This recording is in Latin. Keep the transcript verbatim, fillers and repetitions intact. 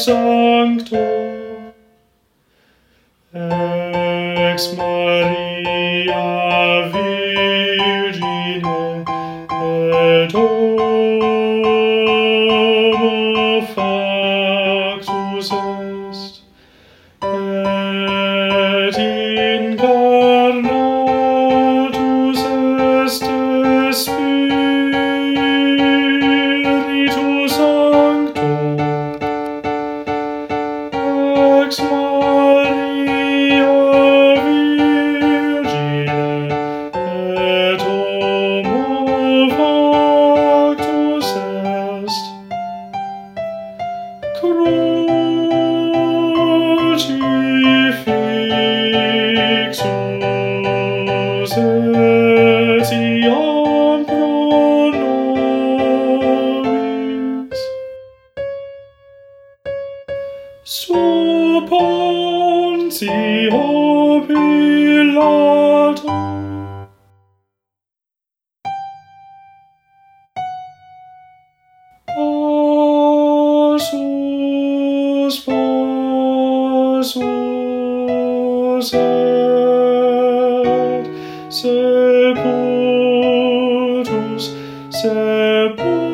Sancto ex Maria Virgine et homo factus est et incarnatus est Spiritus Sancto ex Maria Virgine et homo factus est crucifixus etiam pro nobis sub Pontio Pilato passus passus et sepultus sepultus